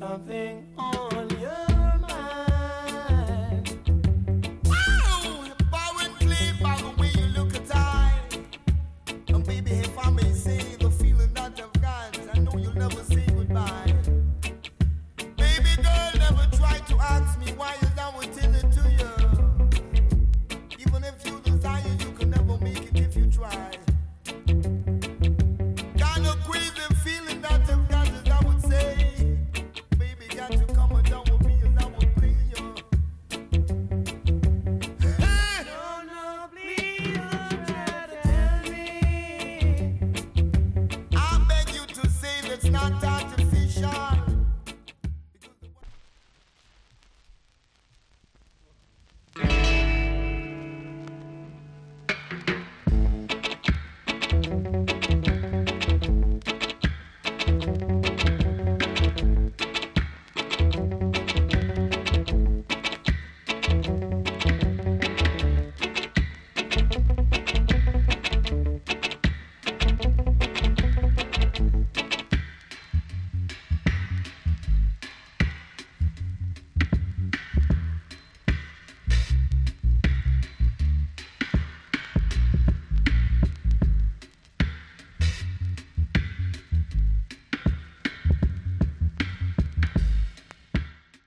something on your mind. Wow, power and clean by the way you look at I. And baby, if I'm